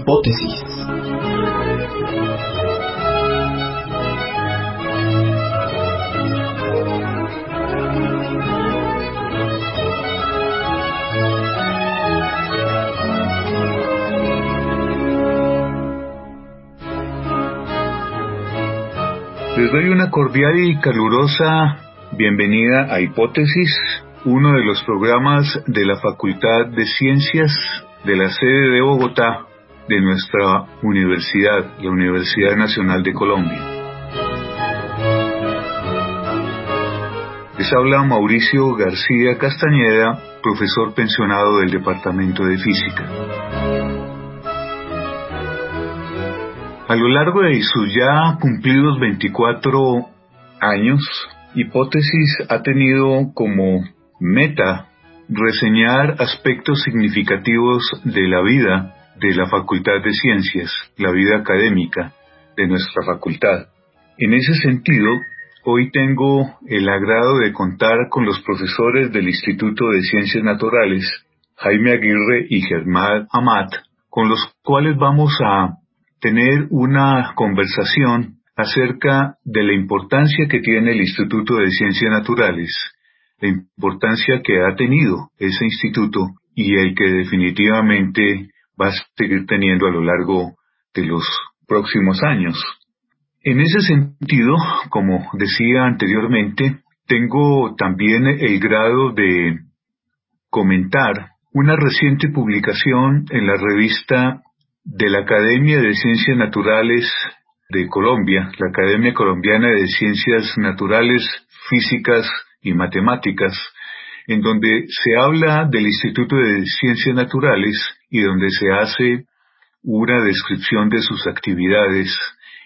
Hipótesis. Les doy una cordial y calurosa bienvenida a Hipótesis, uno de los programas de la Facultad de Ciencias de la sede de Bogotá de nuestra universidad, la Universidad Nacional de Colombia. Les habla Mauricio García Castañeda, profesor pensionado del Departamento de Física. A lo largo de sus ya cumplidos 24 años, Hipótesis ha tenido como meta reseñar aspectos significativos de la vida de la Facultad de Ciencias, la vida académica de nuestra facultad. En ese sentido, hoy tengo el agrado de contar con los profesores del Instituto de Ciencias Naturales, Jaime Aguirre y Germán Amat, con los cuales vamos a tener una conversación acerca de la importancia que tiene el Instituto de Ciencias Naturales, la importancia que ha tenido ese instituto y el que definitivamente va a seguir teniendo a lo largo de los próximos años. En ese sentido, como decía anteriormente, tengo también el grado de comentar una reciente publicación en la revista de la Academia de Ciencias Naturales de Colombia, la Academia Colombiana de Ciencias Naturales, Físicas y Matemáticas, en donde se habla del Instituto de Ciencias Naturales y donde se hace una descripción de sus actividades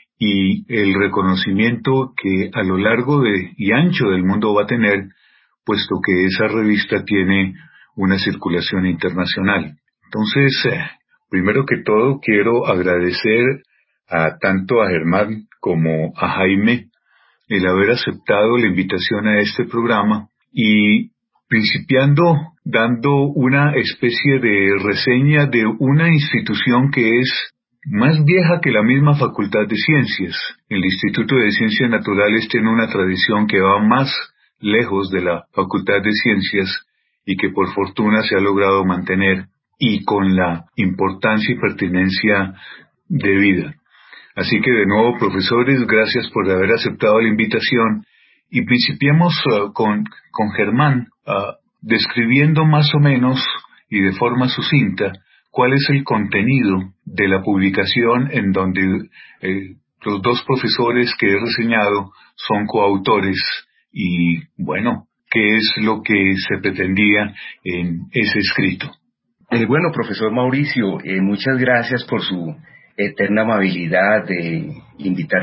y el reconocimiento que a lo largo y ancho del mundo va a tener, puesto que esa revista tiene una circulación internacional. Entonces, primero que todo, quiero agradecer tanto a Germán como a Jaime el haber aceptado la invitación a este programa y principiando dando una especie de reseña de una institución que es más vieja que la misma Facultad de Ciencias. El Instituto de Ciencias Naturales tiene una tradición que va más lejos de la Facultad de Ciencias y que por fortuna se ha logrado mantener y con la importancia y pertinencia debida. Así que de nuevo, profesores, gracias por haber aceptado la invitación y principiemos con Germán, describiendo más o menos y de forma sucinta cuál es el contenido de la publicación en donde los dos profesores que he reseñado son coautores y, bueno, qué es lo que se pretendía en ese escrito. Bueno, profesor Mauricio, muchas gracias por su eterna amabilidad de invitar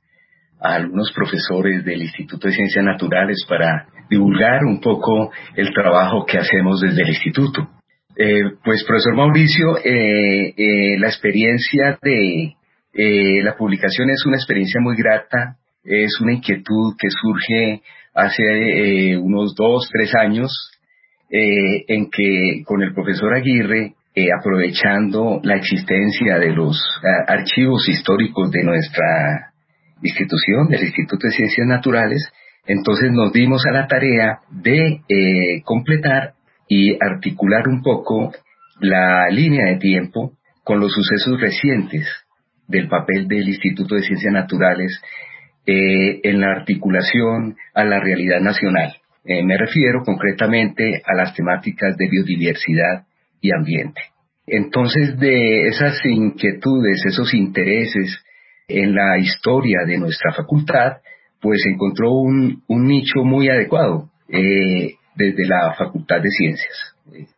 a algunos profesores del Instituto de Ciencias Naturales para divulgar un poco el trabajo que hacemos desde el Instituto. Pues, profesor Mauricio, la experiencia de la publicación es una experiencia muy grata, es una inquietud que surge hace unos 2-3 años, en que con el profesor Aguirre, aprovechando la existencia de los archivos históricos de nuestra institución, del Instituto de Ciencias Naturales, entonces nos dimos a la tarea de completar y articular un poco la línea de tiempo con los sucesos recientes del papel del Instituto de Ciencias Naturales en la articulación a la realidad nacional. Me refiero concretamente a las temáticas de biodiversidad y ambiente. Entonces, de esas inquietudes, esos intereses en la historia de nuestra facultad, pues encontró un nicho muy adecuado desde la Facultad de Ciencias.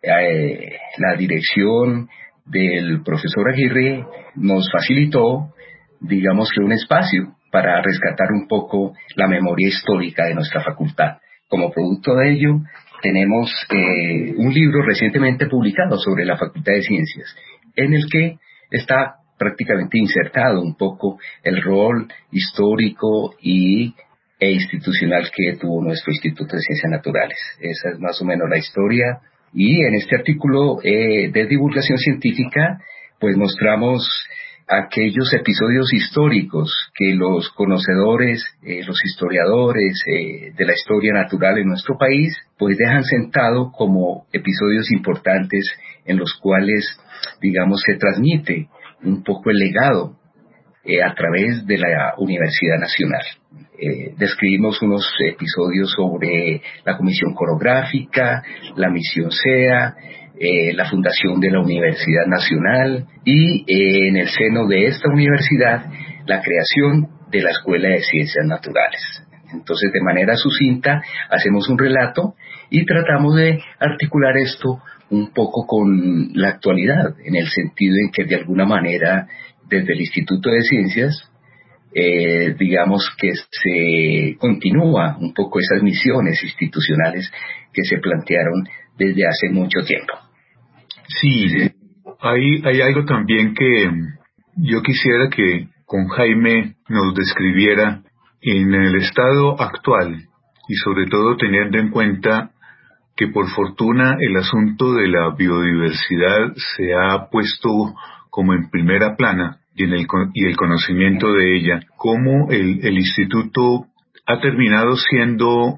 La dirección del profesor Aguirre nos facilitó, digamos que un espacio para rescatar un poco la memoria histórica de nuestra facultad. Como producto de ello, tenemos un libro recientemente publicado sobre la Facultad de Ciencias, en el que está prácticamente insertado un poco el rol histórico e institucional que tuvo nuestro Instituto de Ciencias Naturales. Esa es más o menos la historia. Y en este artículo de divulgación científica, pues mostramos aquellos episodios históricos que los conocedores, los historiadores de la historia natural en nuestro país, pues dejan sentado como episodios importantes en los cuales, digamos, se transmite un poco el legado a través de la Universidad Nacional. Describimos unos episodios sobre la Comisión Coreográfica, la Misión SEA, la fundación de la Universidad Nacional y en el seno de esta universidad la creación de la Escuela de Ciencias Naturales. Entonces, de manera sucinta, hacemos un relato y tratamos de articular esto un poco con la actualidad, en el sentido en que de alguna manera desde el Instituto de Ciencias digamos que se continúa un poco esas misiones institucionales que se plantearon desde hace mucho tiempo. Sí, hay algo también que yo quisiera que con Jaime nos describiera en el estado actual y sobre todo teniendo en cuenta que por fortuna el asunto de la biodiversidad se ha puesto como en primera plana y el conocimiento de ella, cómo el instituto ha terminado siendo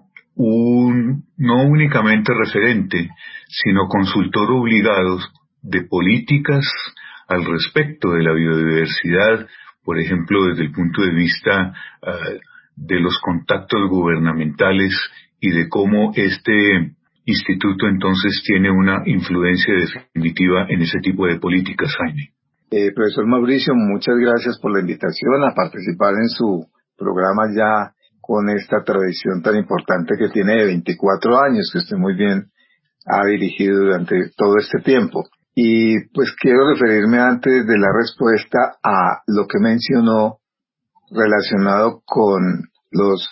no únicamente referente, sino consultor obligado de políticas al respecto de la biodiversidad, por ejemplo, desde el punto de vista de los contactos gubernamentales y de cómo este instituto entonces tiene una influencia definitiva en ese tipo de políticas, Jaime. Profesor Mauricio, muchas gracias por la invitación a participar en su programa ya con esta tradición tan importante que tiene de 24 años, que usted muy bien ha dirigido durante todo este tiempo. Y pues quiero referirme antes de la respuesta a lo que mencionó relacionado con los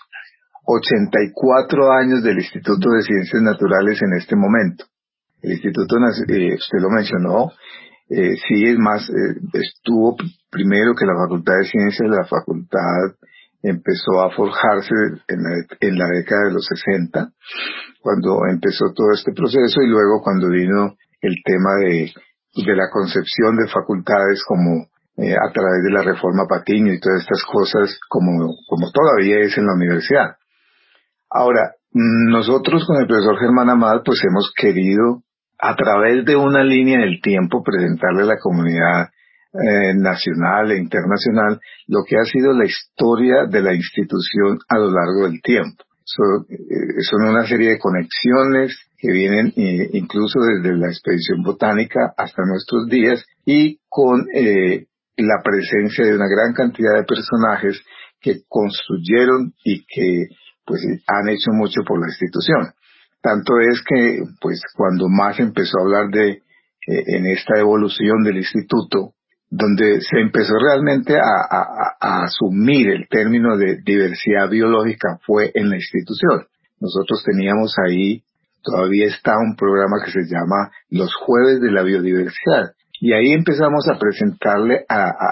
84 años del Instituto de Ciencias Naturales en este momento. El Instituto, usted lo mencionó, sí, es más, estuvo primero que la Facultad de Ciencias. La facultad empezó a forjarse en la década de los 60, cuando empezó todo este proceso, y luego cuando vino el tema de la concepción de facultades como a través de la reforma Patiño y todas estas cosas, como todavía es en la universidad. Ahora, nosotros con el profesor Germán Amad pues hemos querido, a través de una línea del tiempo, presentarle a la comunidad nacional e internacional lo que ha sido la historia de la institución a lo largo del tiempo. Son una serie de conexiones que vienen incluso desde la expedición botánica hasta nuestros días, y con la presencia de una gran cantidad de personajes que construyeron y que pues han hecho mucho por la institución. Tanto es que pues cuando más empezó a hablar en esta evolución del instituto, donde se empezó realmente a asumir el término de diversidad biológica, fue en la institución. Nosotros teníamos ahí, todavía está un programa que se llama Los Jueves de la Biodiversidad, y ahí empezamos a presentarle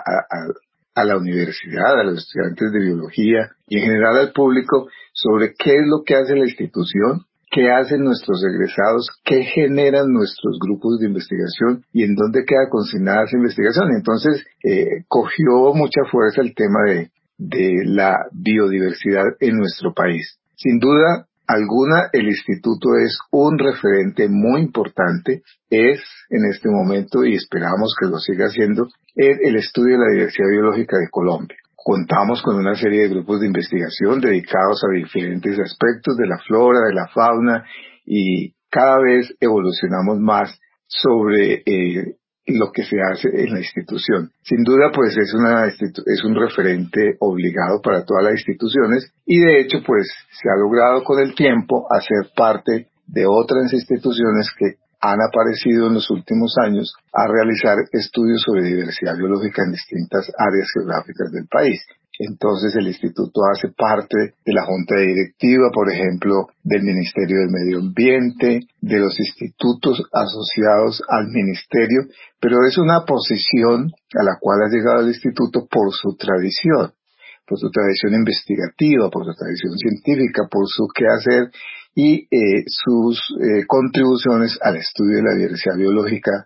a la universidad, a los estudiantes de biología y en general al público sobre qué es lo que hace la institución, qué hacen nuestros egresados, qué generan nuestros grupos de investigación y en dónde queda consignada esa investigación. Entonces, cogió mucha fuerza el tema de la biodiversidad en nuestro país. Sin duda alguna, el instituto es un referente muy importante, es en este momento, y esperamos que lo siga siendo, el estudio de la diversidad biológica de Colombia. Contamos con una serie de grupos de investigación dedicados a diferentes aspectos de la flora, de la fauna, y cada vez evolucionamos más sobre lo que se hace en la institución. Sin duda, pues es un referente obligado para todas las instituciones, y de hecho, pues se ha logrado con el tiempo hacer parte de otras instituciones que han aparecido en los últimos años a realizar estudios sobre diversidad biológica en distintas áreas geográficas del país. Entonces el instituto hace parte de la junta directiva, por ejemplo, del Ministerio del Medio Ambiente, de los institutos asociados al ministerio, pero es una posición a la cual ha llegado el instituto por su tradición investigativa, por su tradición científica, por su quehacer y sus contribuciones al estudio de la diversidad biológica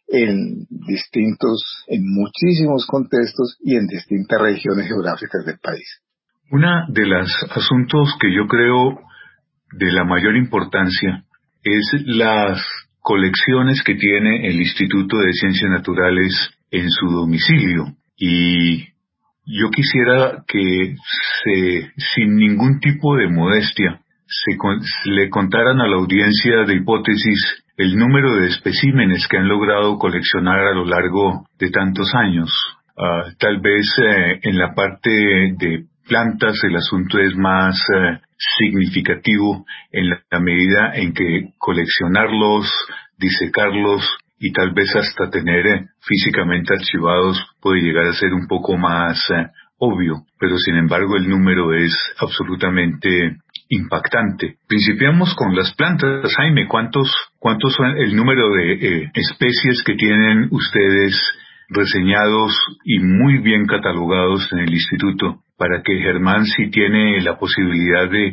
en muchísimos contextos y en distintas regiones geográficas del país. Una de los asuntos que yo creo de la mayor importancia es las colecciones que tiene el Instituto de Ciencias Naturales en su domicilio. Y yo quisiera que sin ningún tipo de modestia, le contaran a la audiencia de Hipótesis el número de especímenes que han logrado coleccionar a lo largo de tantos años. Tal vez en la parte de plantas el asunto es más significativo en la medida en que coleccionarlos, disecarlos y tal vez hasta tener físicamente archivados puede llegar a ser un poco más obvio, pero sin embargo el número es absolutamente impactante. Principiamos con las plantas. Jaime, ¿cuántos son el número de especies que tienen ustedes reseñados y muy bien catalogados en el instituto, para que Germán, si tiene la posibilidad de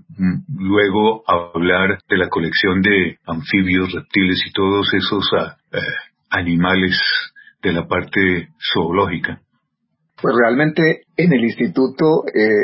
luego hablar de la colección de anfibios, reptiles y todos esos animales de la parte zoológica? Pues realmente en el instituto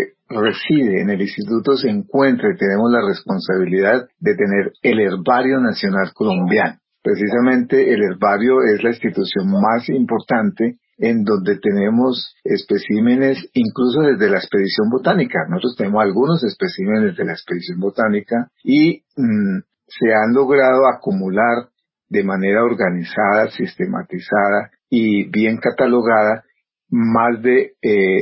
en el instituto se encuentra y tenemos la responsabilidad de tener el Herbario Nacional Colombiano. Precisamente el herbario es la institución más importante en donde tenemos especímenes incluso desde la expedición botánica. Nosotros tenemos algunos especímenes de la expedición botánica y se han logrado acumular de manera organizada, sistematizada y bien catalogada más de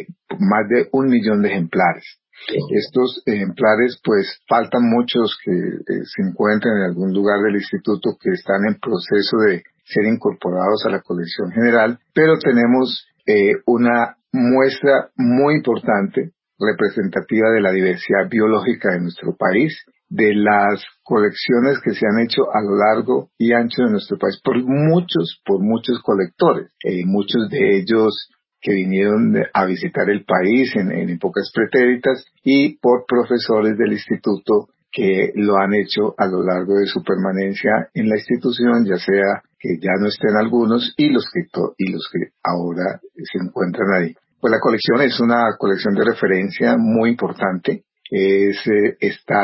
1 millón de ejemplares. Estos ejemplares, pues, faltan muchos que se encuentran en algún lugar del instituto que están en proceso de ser incorporados a la colección general, pero tenemos una muestra muy importante, representativa de la diversidad biológica de nuestro país, de las colecciones que se han hecho a lo largo y ancho de nuestro país por muchos colectores, muchos de ellos que vinieron a visitar el país en épocas pretéritas y por profesores del instituto que lo han hecho a lo largo de su permanencia en la institución, ya sea que ya no estén algunos y los que ahora se encuentran ahí. Pues la colección es una colección de referencia muy importante, está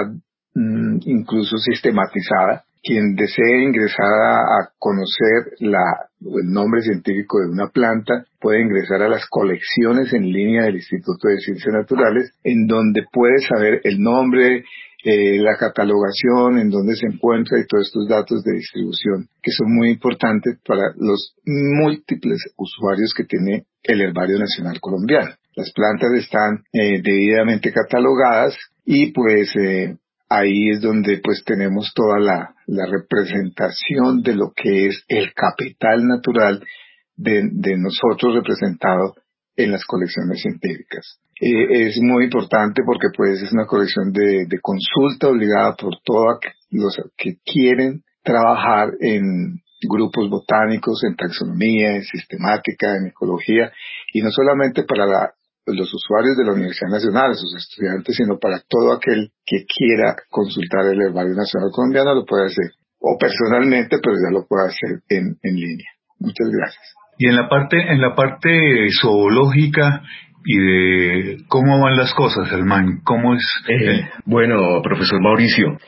incluso sistematizada. Quien desee ingresar a conocer el nombre científico de una planta puede ingresar a las colecciones en línea del Instituto de Ciencias Naturales, en donde puede saber el nombre, la catalogación, en dónde se encuentra y todos estos datos de distribución que son muy importantes para los múltiples usuarios que tiene el Herbario Nacional Colombiano. Las plantas están debidamente catalogadas y pues ahí es donde pues tenemos toda la representación de lo que es el capital natural de nosotros representado en las colecciones científicas. Es muy importante porque pues es una colección de consulta obligada por todos los que quieren trabajar en grupos botánicos, en taxonomía, en sistemática, en ecología, y no solamente para los usuarios de la Universidad Nacional, sus estudiantes, sino para todo aquel que quiera consultar el Herbario Nacional Colombiano lo puede hacer, o personalmente, pero ya lo puede hacer en línea. Muchas gracias. Y en la parte zoológica y de cómo van las cosas, Germán, ¿cómo es? Bueno, profesor Mauricio,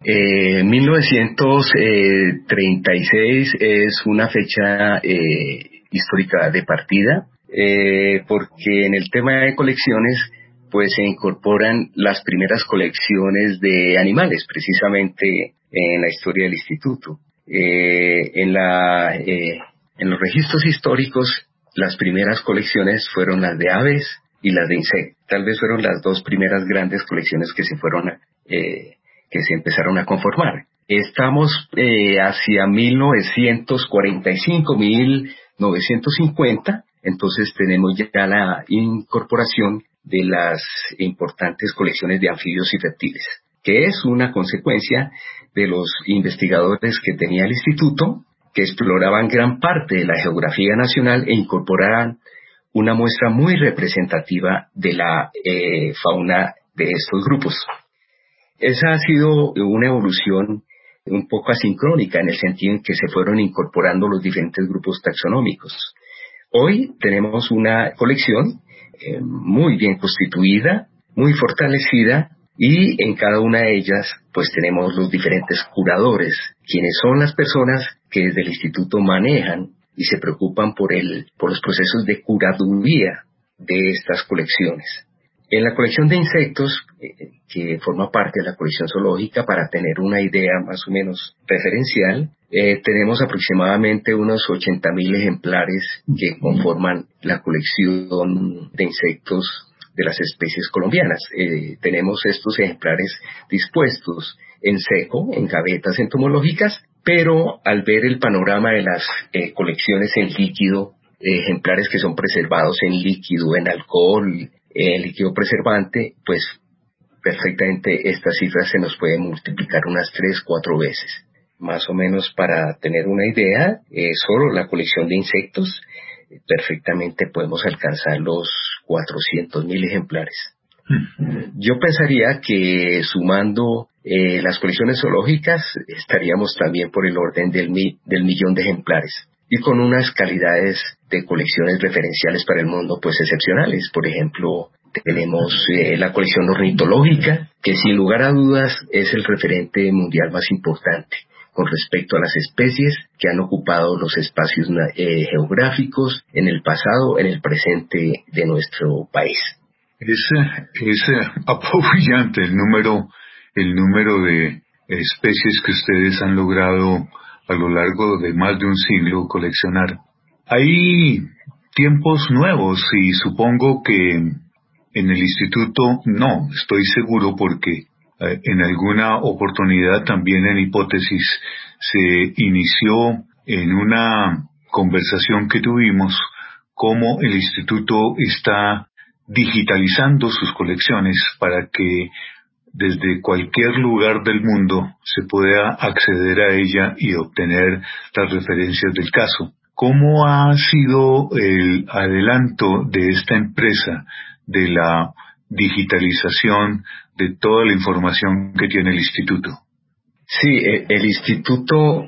1936 es una fecha histórica de partida, porque en el tema de colecciones pues se incorporan las primeras colecciones de animales precisamente en la historia del instituto. En los registros históricos las primeras colecciones fueron las de aves y las de insectos. Tal vez fueron las dos primeras grandes colecciones que se empezaron a conformar. Estamos hacia 1945, 1950, entonces tenemos ya la incorporación de las importantes colecciones de anfibios y reptiles, que es una consecuencia de los investigadores que tenía el instituto, que exploraban gran parte de la geografía nacional e incorporaban una muestra muy representativa de la fauna de estos grupos. Esa ha sido una evolución un poco asincrónica en el sentido en que se fueron incorporando los diferentes grupos taxonómicos. Hoy tenemos una colección muy bien constituida, muy fortalecida, y en cada una de ellas pues tenemos los diferentes curadores, quienes son las personas que desde el instituto manejan y se preocupan por los procesos de curaduría de estas colecciones. En la colección de insectos, que forma parte de la colección zoológica, para tener una idea más o menos referencial, tenemos aproximadamente unos 80.000 ejemplares que conforman la colección de insectos de las especies colombianas. Tenemos estos ejemplares dispuestos en seco, en gavetas entomológicas, pero al ver el panorama de las colecciones en líquido, ejemplares que son preservados en líquido, en alcohol, en líquido preservante, pues perfectamente esta cifra se nos puede multiplicar unas 3-4 veces. Más o menos, para tener una idea, solo la colección de insectos, perfectamente podemos alcanzar los 400.000 ejemplares. Yo pensaría que sumando las colecciones zoológicas estaríamos también por el orden del millón de ejemplares, y con unas calidades de colecciones referenciales para el mundo pues excepcionales. Por ejemplo, tenemos la colección ornitológica, que sin lugar a dudas es el referente mundial más importante con respecto a las especies que han ocupado los espacios geográficos en el pasado, en el presente de nuestro país. Es apabullante el número de especies que ustedes han logrado a lo largo de más de un siglo coleccionar. Hay tiempos nuevos y supongo que en el instituto no, estoy seguro porque en alguna oportunidad también en Hipótesis se inició en una conversación que tuvimos cómo el instituto está digitalizando sus colecciones para que desde cualquier lugar del mundo se pueda acceder a ella y obtener las referencias del caso. ¿Cómo ha sido el adelanto de esta empresa de la digitalización de toda la información que tiene el instituto? Sí, el instituto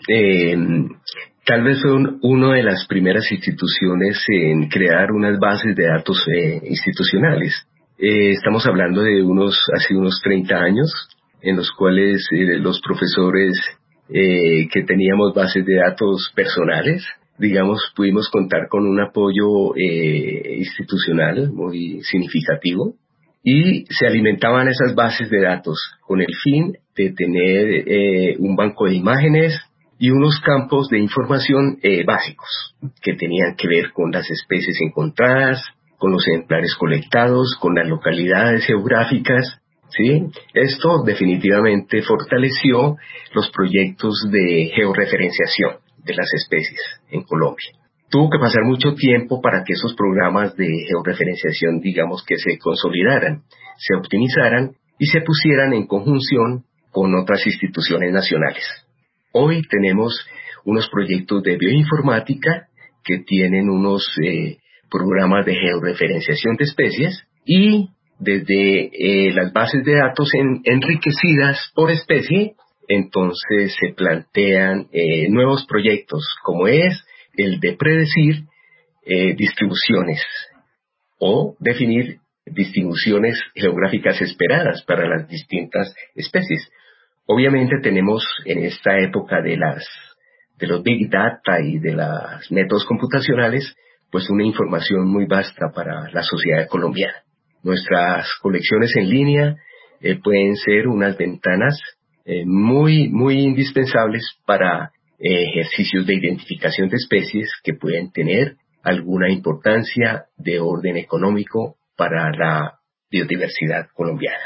tal vez fue una de las primeras instituciones en crear unas bases de datos institucionales. Estamos hablando de hace unos 30 años, en los cuales los profesores que teníamos bases de datos personales, digamos, pudimos contar con un apoyo institucional muy significativo, y se alimentaban esas bases de datos con el fin de tener un banco de imágenes y unos campos de información básicos que tenían que ver con las especies encontradas, con los ejemplares colectados, con las localidades geográficas, ¿sí? Esto definitivamente fortaleció los proyectos de georreferenciación de las especies en Colombia. Tuvo que pasar mucho tiempo para que esos programas de georreferenciación, digamos, que se consolidaran, se optimizaran y se pusieran en conjunción con otras instituciones nacionales. Hoy tenemos unos proyectos de bioinformática que tienen unos programas de georreferenciación de especies, y desde las bases de datos enriquecidas por especie, entonces se plantean nuevos proyectos, como es el de predecir distribuciones o definir distribuciones geográficas esperadas para las distintas especies. Obviamente tenemos en esta época de los Big Data y de los métodos computacionales, pues una información muy vasta para la sociedad colombiana. Nuestras colecciones en línea pueden ser unas ventanas muy, muy indispensables para ejercicios de identificación de especies que pueden tener alguna importancia de orden económico para la biodiversidad colombiana.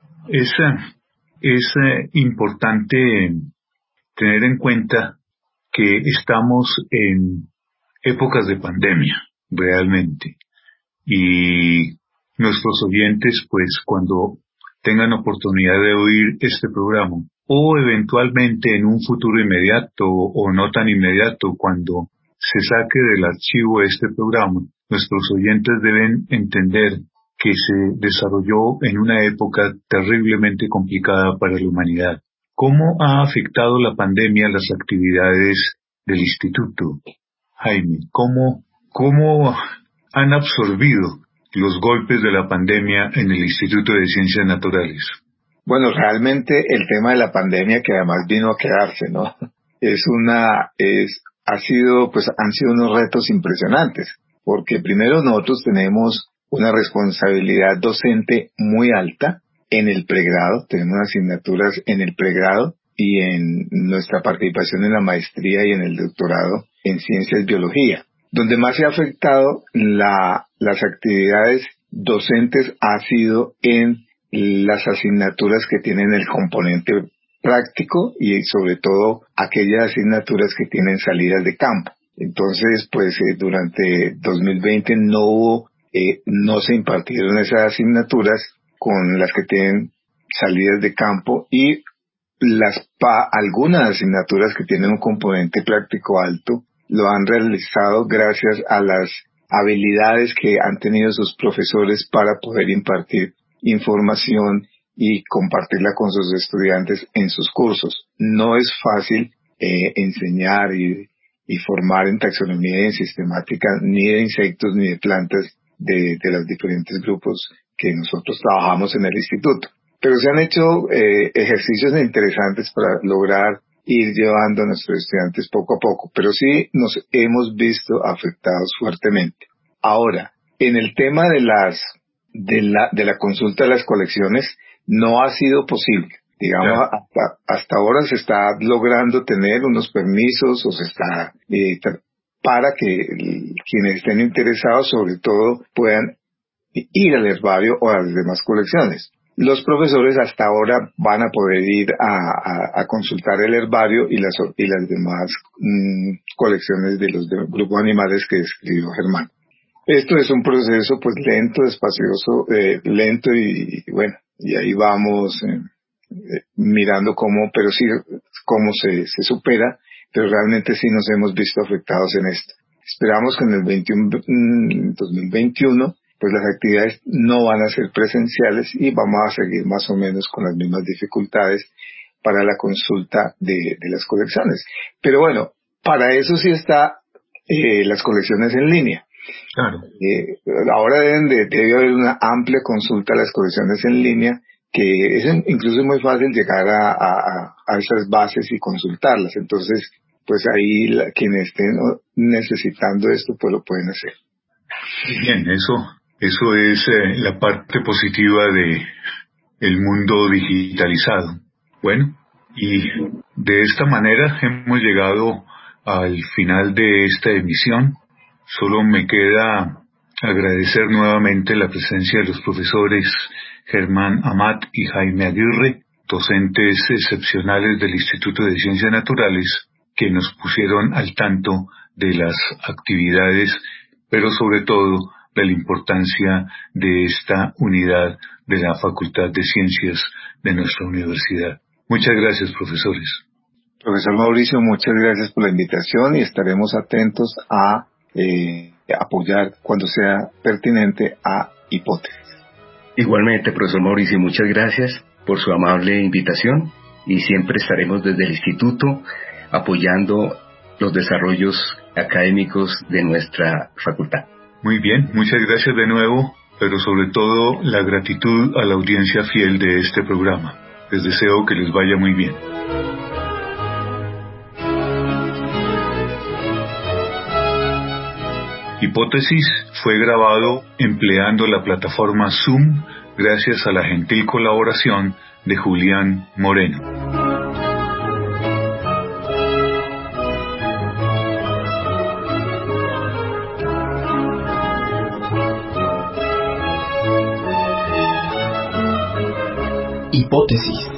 Es importante tener en cuenta que estamos en épocas de pandemia, realmente, y nuestros oyentes, pues, cuando tengan oportunidad de oír este programa, o eventualmente en un futuro inmediato o no tan inmediato, cuando se saque del archivo este programa, nuestros oyentes deben entender que se desarrolló en una época terriblemente complicada para la humanidad, ¿Cómo ha afectado la pandemia las actividades del instituto? Jaime, ¿cómo han absorbido los golpes de la pandemia en el Instituto de Ciencias Naturales? Bueno, realmente el tema de la pandemia, que además vino a quedarse, ¿no? Han sido unos retos impresionantes, porque primero nosotros tenemos una responsabilidad docente muy alta en el pregrado, tenemos asignaturas en el pregrado y en nuestra participación en la maestría y en el doctorado en ciencias y biología. Donde más se ha afectado las actividades docentes ha sido en las asignaturas que tienen el componente práctico y sobre todo aquellas asignaturas que tienen salidas de campo. Entonces, durante 2020 no se impartieron esas asignaturas con las que tienen salidas de campo y algunas asignaturas que tienen un componente práctico alto lo han realizado gracias a las habilidades que han tenido sus profesores para poder impartir información y compartirla con sus estudiantes en sus cursos. No es fácil enseñar y formar en taxonomía y en sistemática ni de insectos ni de plantas de los diferentes grupos que nosotros trabajamos en el instituto. Pero se han hecho ejercicios interesantes para lograr ir llevando a nuestros estudiantes poco a poco, pero sí nos hemos visto afectados fuertemente. Ahora, en el tema de la consulta de las colecciones, no ha sido posible. Digamos, claro. hasta ahora se está logrando tener unos permisos o se está para que quienes estén interesados, sobre todo, puedan ir al herbario o a las demás colecciones. Los profesores hasta ahora van a poder ir a consultar el herbario y las demás colecciones de los grupos animales que describió Germán. Esto es un proceso pues lento, espacioso, lento y bueno, y ahí vamos mirando cómo se supera, pero realmente sí nos hemos visto afectados en esto. Esperamos que en el 2021 pues las actividades no van a ser presenciales y vamos a seguir más o menos con las mismas dificultades para la consulta de las colecciones. Pero bueno, para eso sí está las colecciones en línea. Claro. Ahora debe haber una amplia consulta a las colecciones en línea, que es incluso muy fácil llegar a esas bases y consultarlas. Entonces, pues ahí quienes estén necesitando esto, pues lo pueden hacer. Bien, eso es la parte positiva de el mundo digitalizado. Bueno, y de esta manera hemos llegado al final de esta emisión. Solo me queda agradecer nuevamente la presencia de los profesores Germán Amat y Jaime Aguirre, docentes excepcionales del Instituto de Ciencias Naturales, que nos pusieron al tanto de las actividades, pero sobre todo de la importancia de esta unidad de la Facultad de Ciencias de nuestra universidad. Muchas gracias, profesores. Profesor Mauricio, muchas gracias por la invitación y estaremos atentos a apoyar cuando sea pertinente a Hipótesis. Igualmente, profesor Mauricio, muchas gracias por su amable invitación y siempre estaremos desde el instituto apoyando los desarrollos académicos de nuestra facultad. Muy bien, muchas gracias de nuevo, pero sobre todo la gratitud a la audiencia fiel de este programa. Les deseo que les vaya muy bien. Hipótesis fue grabado empleando la plataforma Zoom gracias a la gentil colaboración de Julián Moreno. Hipótesis.